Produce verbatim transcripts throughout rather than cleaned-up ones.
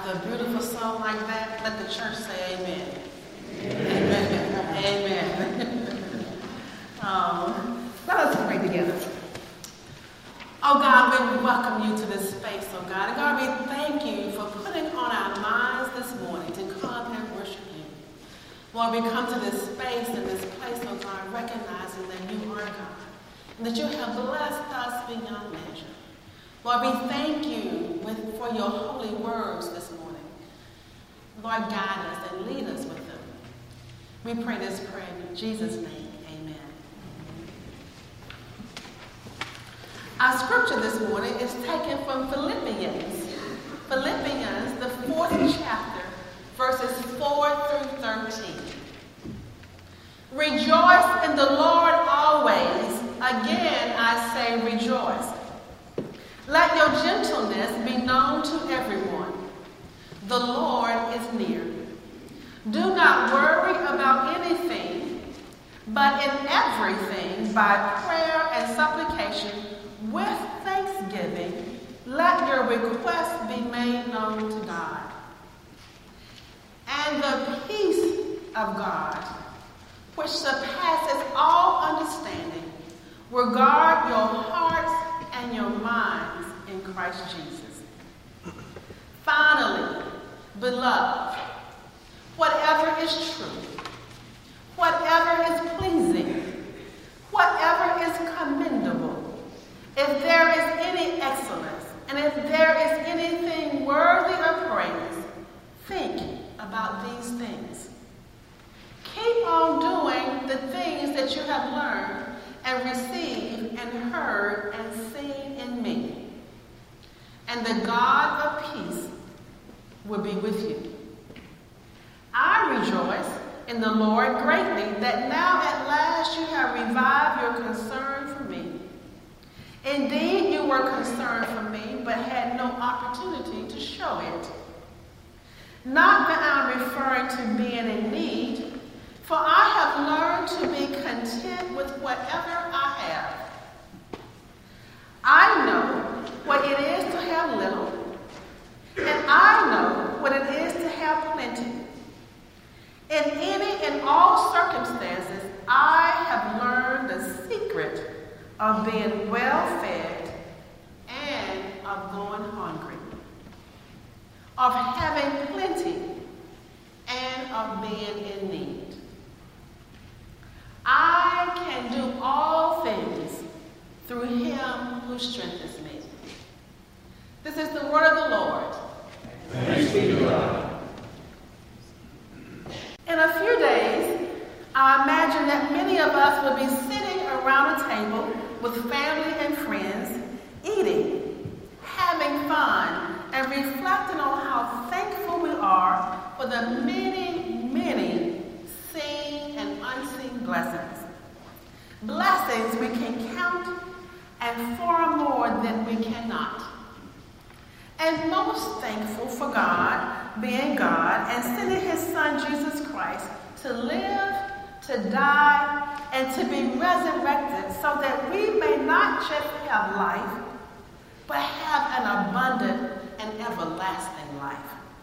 After a beautiful song like that, let the church say amen. Amen. Amen. um, let us pray together. Oh God, we welcome you to this space, oh God. And God, we thank you for putting on our minds this morning to come and worship you. Lord, we come to this space and this place, oh God, recognizing that you are God and that you have blessed us beyond measure. Lord, we thank you with, for your holy words this morning. Lord, guide us and lead us with them. We pray this prayer in Jesus' name. Amen. Our scripture this morning is taken from Philippians. Philippians, the fourth chapter, verses four through thirteen. Rejoice in the Lord always. Again, I say rejoice. Let your gentleness be known to everyone. The Lord is near. Do not worry about anything, but in everything, by prayer and supplication, with thanksgiving, let your requests be made known to God. And the peace of God, which surpasses all understanding, will guard your hearts and your minds in Christ Jesus. Finally, beloved, whatever is true, whatever is pleasing, whatever is commendable, if there is any excellence, and if there is anything worthy of praise, think about these things. Keep on doing the things that you have learned and received and heard and seen in me. And the God of peace will be with you. I rejoice in the Lord greatly that now at last you have revived your concern for me. Indeed, you were concerned for me, but had no opportunity to show it. Not that I'm referring to being in need, for I have learned to be content with whatever I have. I know what it is to have little, and I know what it is to have plenty. In any and all circumstances, I have learned the secret of being well fed and of going hungry, of having plenty and of being in need. I can do all things through him who strengthens me. This is the word of the Lord. Thanks be to God. In a few days, I imagine that many of us will be sitting around a table with family and friends, eating, having fun, and reflecting on how thankful we are for the many, many seen and unseen blessings. Blessings we can count and far more than we cannot. And most thankful for God being God and sending his son Jesus Christ to live, to die, and to be resurrected so that we may not just have life, but have an abundant and everlasting life.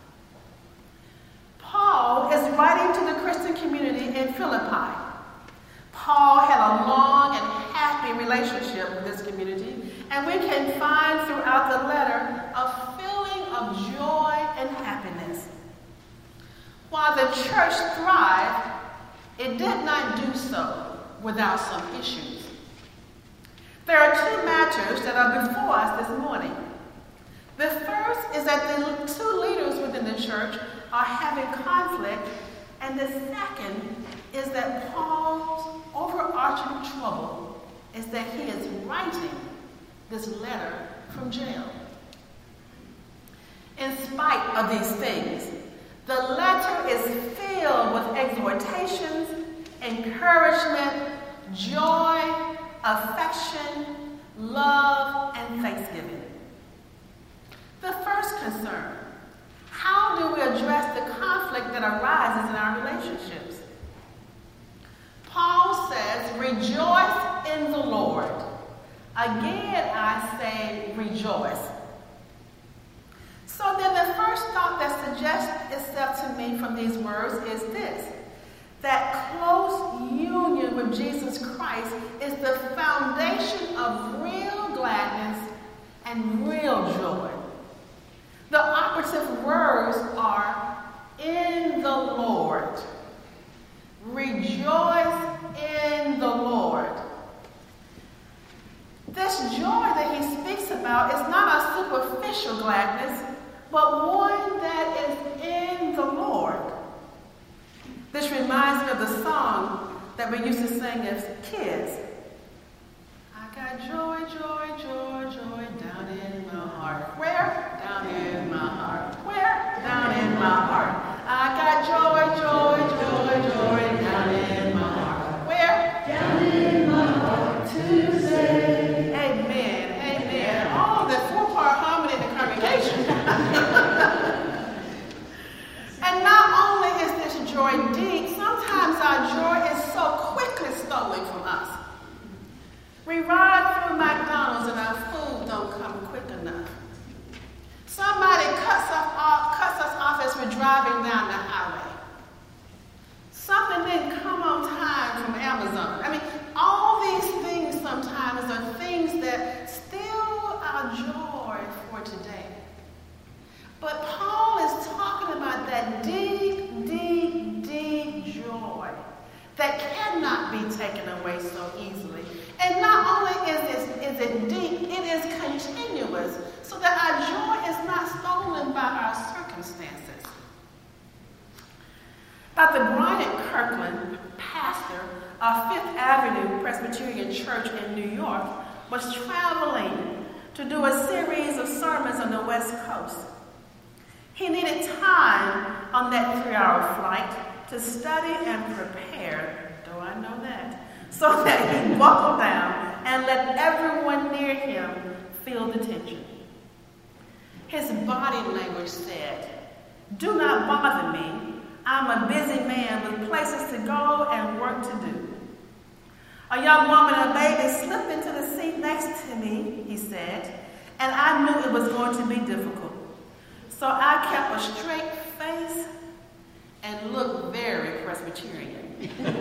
Paul is writing to the Christian community in Philippi. Paul had a long and happy relationship with this community, and we can find throughout the letter a feeling of joy and happiness. While the church thrived, it did not do so without some issues. There are two matters that are before us this morning. The first is that the two leaders within the church are having conflict, and the second is that Paul's overarching trouble is that he is writing this letter from jail. In spite of these things, the letter is filled with exhortations, encouragement, joy, affection, love, and thanksgiving. The first concern: how do we address the conflict that arises in our relationships? Paul says, rejoice in the Lord. Again, I say rejoice. So then the first thought that suggests itself to me from these words is this: that close union with Jesus Christ is the foundation of real gladness and real joy. The operative words are in the Lord. Rejoice in the Lord. This joy that he speaks about is not a superficial gladness, but one that is in the Lord. This reminds me of the song that we used to sing as kids. I got joy, joy, joy, joy down in my heart. Where? Down in my heart. Where? Down in my heart. I got joy, joy, joy, joy down in my heart. Where? Down in my heart to say. Amen, amen. Oh, the four-part harmony in the congregation. And not only is this joy deep, sometimes our joy is so quickly stolen from us. We ride through McDonald's and our food don't come quick enough. Somebody cuts us off, cuts us off as we're driving down the highway. Something didn't come on time from Amazon. I mean, all these things sometimes are things that steal our joy for today. But Paul is talking about that deep, deep, deep joy that cannot be taken away so easily. And not only is it, is it deep, it is continuous, so that our joy is not stolen by our circumstances. Doctor Brian Kirkland, pastor of Fifth Avenue Presbyterian Church in New York, was traveling to do a series of sermons on the West Coast. He needed time on that three-hour flight to study and prepare, do I know that, so that he buckled down and let everyone near him feel the tension. His body language said, "Do not bother me. I'm a busy man with places to go and work to do." A young woman and a baby slipped into the seat next to me, he said, and I knew it was going to be difficult. So I kept a straight face and looked very Presbyterian.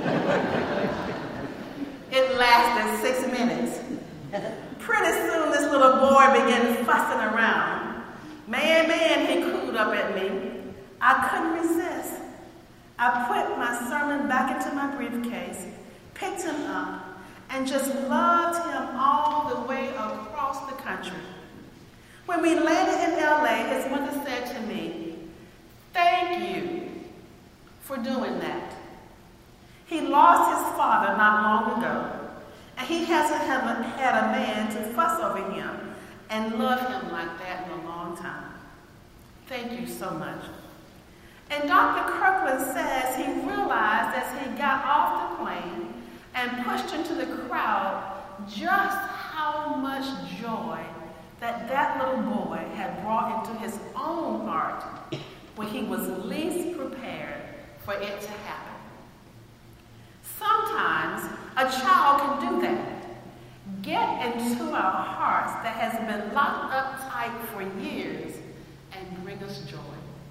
It lasted six minutes. Pretty soon this little boy began fussing around. Man, man, he cooed up at me. I couldn't resist. I put my sermon back into my briefcase, picked him up, and just loved him all the way across the country. When we landed in L A, his mother said to me, "Thank you for doing that." He lost his father not long ago, and he hasn't had a man to fuss over him and love him like that in a long time. Thank you so much. And Doctor Kirkland says he realized as he got off the plane and pushed into the crowd just how much joy that that little boy had brought into his own heart when he was least prepared for it to happen. Sometimes a child can do that. Get into our hearts that has been locked up tight for years and bring us joy.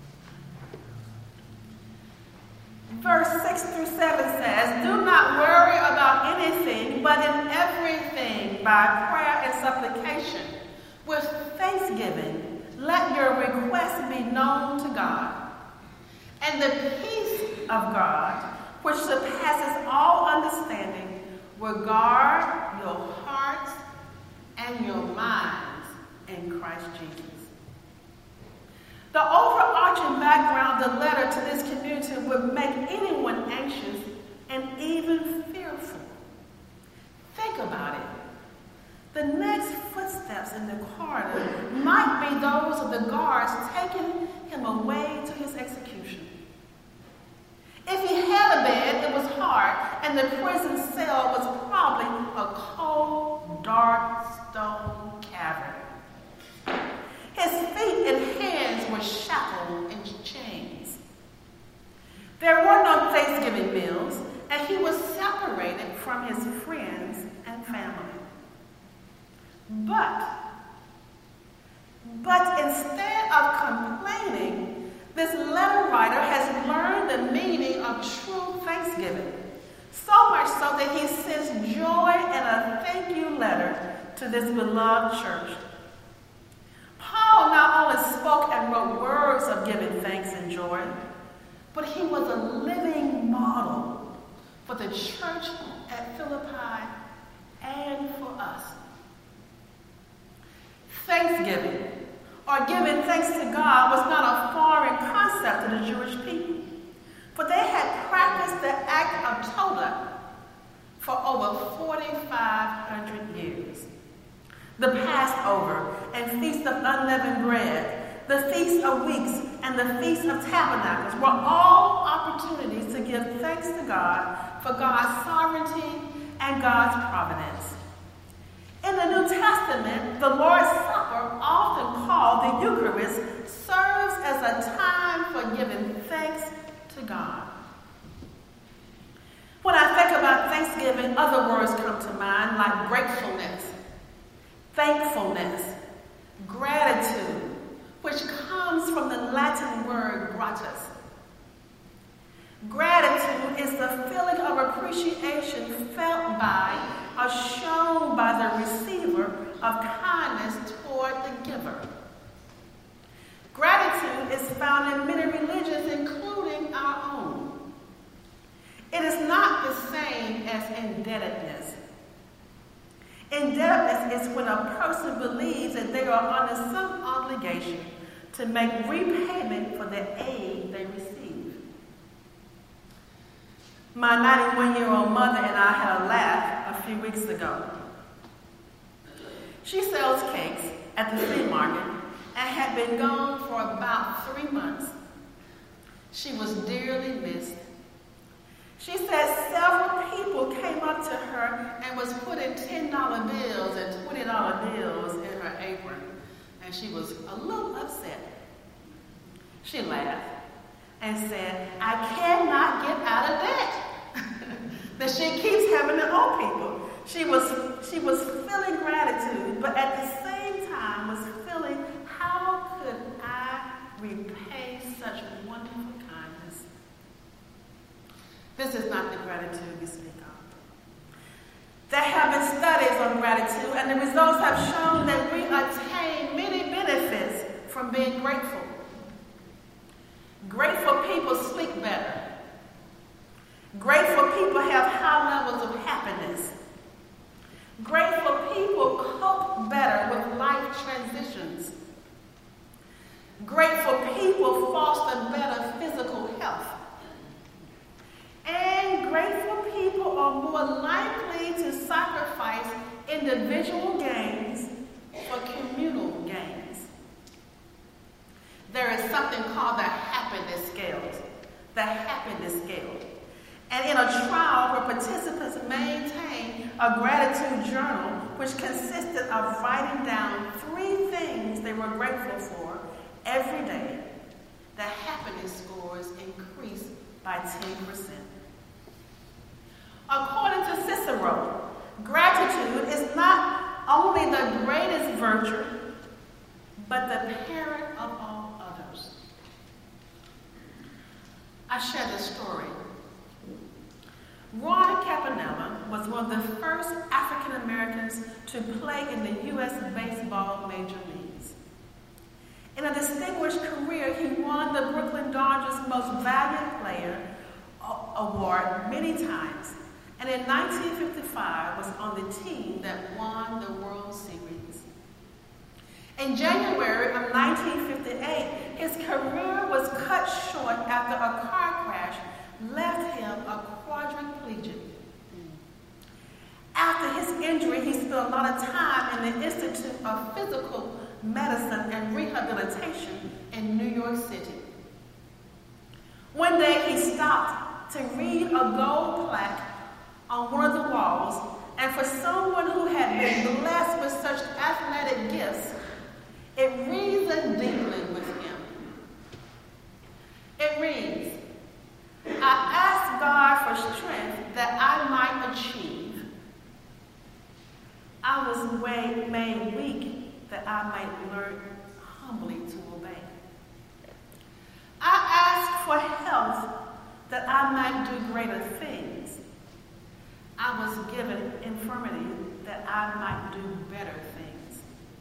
Verse six through seven says, "Do not worry about anything, but in everything, by prayer and supplication, with thanksgiving, let your requests be known to God. And the peace of God, which surpasses all understanding, will guard your hearts and your minds in Christ Jesus." The overarching background of the letter to this community would make anyone anxious and even fearful. Think about it. The next footsteps in the corridor might be those of the guards taking him away to his execution. If he had a bed, it was hard, and the prison cell was probably a cold, dark stone cavern. His feet and hands were shackled in chains. There were no Thanksgiving meals, and he was separated from his friends and family. But But instead of complaining, this letter writer has learned the meaning of true thanksgiving, so much so that he sends joy and a thank you letter to this beloved church. Paul not only spoke and wrote words of giving thanks and joy, but he was a living model for the church at Philippi and for us. Thanksgiving, or giving thanks to God, was not a foreign concept to the Jewish people, for they had practiced the act of Todah for over forty-five hundred years. The Passover and Feast of Unleavened Bread, the Feast of Weeks, and the Feast of Tabernacles were all opportunities to give thanks to God for God's sovereignty and God's providence. In the New Testament, the Lord's Supper, often called the Eucharist, serves as a time for giving thanks to God. When I think about Thanksgiving, other words come to mind like gratefulness, thankfulness, gratitude, which comes from the Latin word gratus. Gratitude is the feeling of appreciation felt by or shown by the receiver of kindness toward the giver. Gratitude is found in many religions, including our own. It is not the same as indebtedness. Indebtedness is when a person believes that they are under some obligation to make repayment for the aid they receive. My ninety-one-year-old mother and I had a laugh a few weeks ago. She sells cakes at the flea market and had been gone for about three months. She was dearly missed. She said several people came up to her and was putting ten dollar bills and twenty dollar bills in her apron, and she was a little upset. She laughed and said, "I cannot get out of debt," that she keeps having to owe people. She was, she was feeling gratitude, but at the same time was feeling, how could I repay such wonderful kindness? This is not the gratitude we speak of. There have been studies on gratitude, and the results have shown that we attain many benefits from being grateful. Grateful people sleep better. Grateful people have high levels of happiness. Grateful people cope better with life transitions. Grateful people foster better physical health. And grateful people are more likely to sacrifice individual gains for communal gains. There is something called the happiness scale. The happiness scale. And in a trial where participants maintained a gratitude journal, which consisted of writing down three things they were grateful for every day, the happiness scores increased by ten percent. According to Cicero, gratitude is not only the greatest virtue, but the parent of all others. I share this story. Roy Campanella was one of the first African Americans to play in the U S baseball major leagues. In a distinguished career, he won the Brooklyn Dodgers Most Valuable Player award many times, and in nineteen fifty-five was on the team that won the World Series. In January of nineteen fifty-eight, his career was cut short after a car crash left him a quadriplegic. After his injury, he spent a lot of time in the Institute of Physical Medicine and Rehabilitation in New York City. One day he stopped to read a gold plaque on one of the walls, and for someone who had been blessed with such athletic gifts, it reasoned deeply with him. It reads, "I ask God for strength that I might achieve. I was way, made weak that I might learn humbly to obey. I asked for health that I might do greater things. I was given infirmity that I might do better things.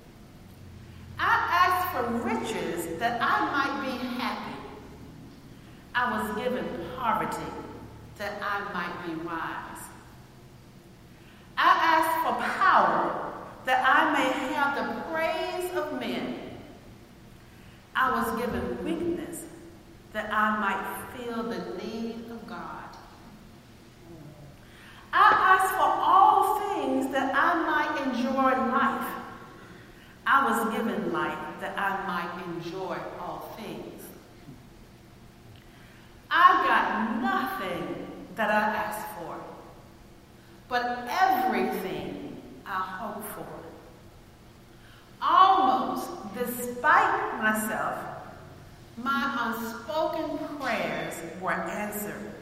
I asked for riches that I might be happy. I was given poverty that I might be wise. I asked for power that I may have the praise of men. I was given weakness that I might feel the need of God. I asked for all things that I might enjoy life. I was given life that I might enjoy all things. I got nothing that I asked for, but everything I hoped for. Almost despite myself, my unspoken prayers were answered.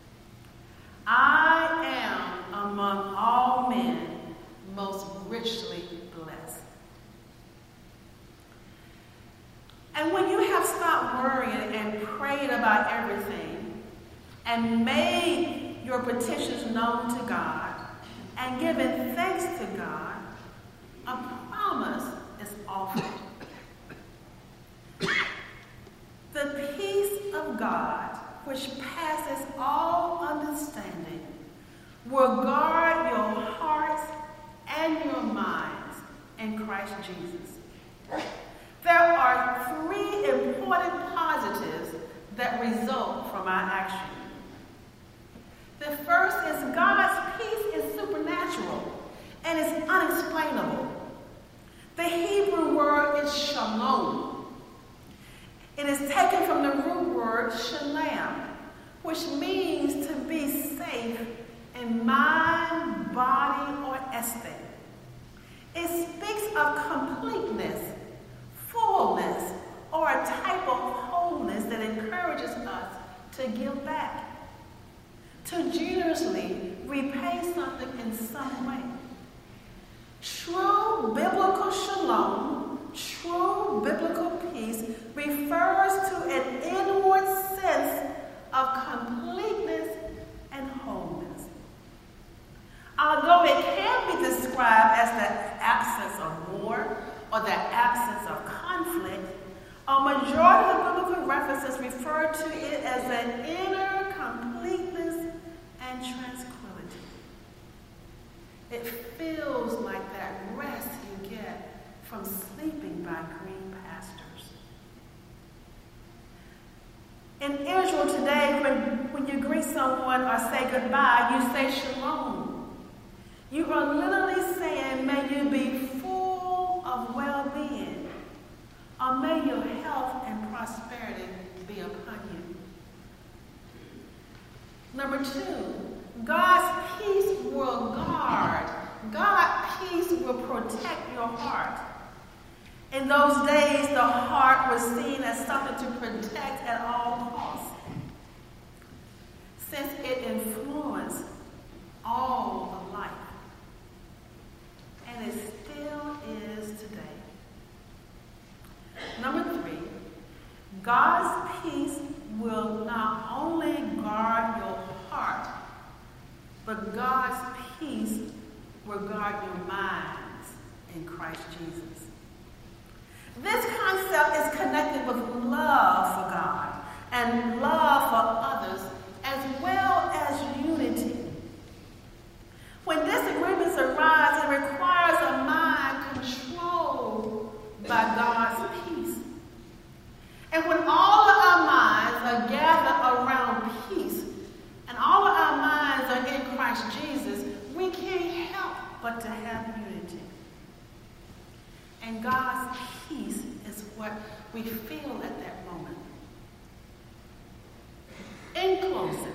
I am among all men most richly blessed. And when you have stopped worrying and prayed about everything and made your petitions known to God and given thanks to God, a promise is offered. The peace of God, which passes all understanding, will guard your hearts and your minds in Christ Jesus. There are three important positives that result from our action. The first is God's peace is supernatural and is unexplainable. The Hebrew word is shalom. It is taken from the root word shalom, which means to be safe in mind, body, or estate. It speaks of completeness, fullness, or a type of wholeness that encourages us to give back, to generously repay something in some way. True biblical shalom, true biblical peace, refers to an inward sense of completeness and wholeness. Although it can be described as the absence of war or the absence of conflict, a majority of biblical references refer to it as an inner completeness and tranquility. It feels like that rest you get from sleeping by green pastures. In Israel today, when, when you greet someone or say goodbye, you say shalom. You are literally saying, may you be full of well-being, or may your health and prosperity be upon you. Number two, God's peace will guard. God's peace will protect your heart. In those days, the heart was seen as something to protect at all costs, since it influenced all of life. And it still is today. Number three, God's peace will not only guard your heart, but God's peace will guard your minds in Christ Jesus. This concept is connected with love for God and love for others, as well as unity. When disagreements arise, it requires a mind controlled by God's peace. And when all of our minds are gathered around peace, and all of our minds are in Christ Jesus, we can't help but to have unity. And God's peace is what we feel at that moment. In closing,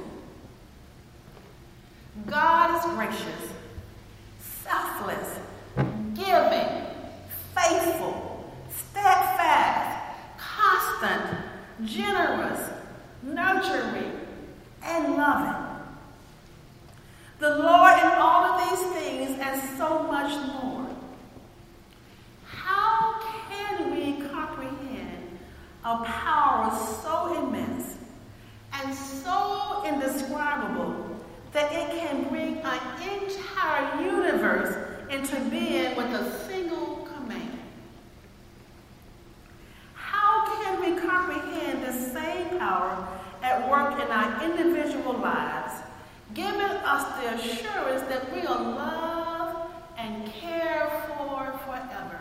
God is gracious, selfless, giving, faithful, steadfast, constant, generous, nurturing, and loving. The Lord in all of these things and so much more. How can we comprehend with a single command. How can we comprehend this same power at work in our individual lives, giving us the assurance that we are loved and cared for forever?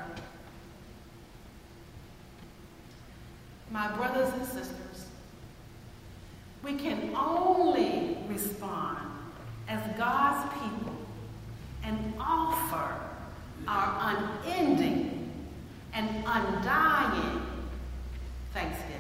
My brothers and sisters, we can only respond as God's people and offer our unending and undying thanksgiving.